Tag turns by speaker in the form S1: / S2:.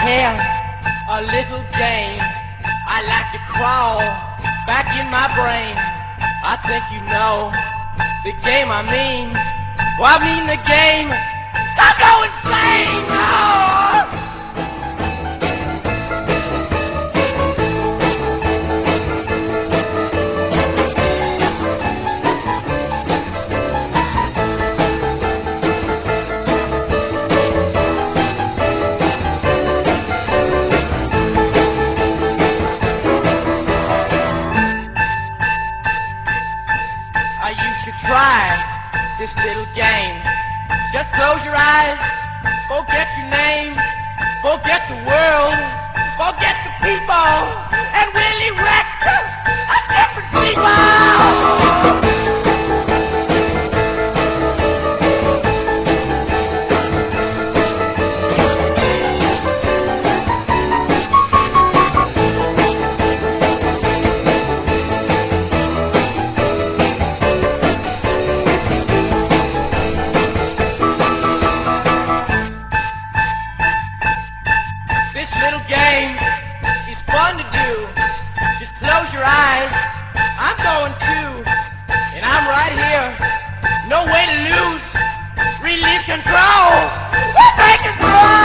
S1: here a little game. I like to crawl back in my brain. I think you know the game I mean. Well, I mean the game. Stop going insane! No! You should try this little game. Just close your eyes, forget your name, forget the world, forget the people, and will erect a different people. This little game is fun to do. Just close your eyes. I'm going to, and I'm right here. No way to lose. Release control. We're breaking through.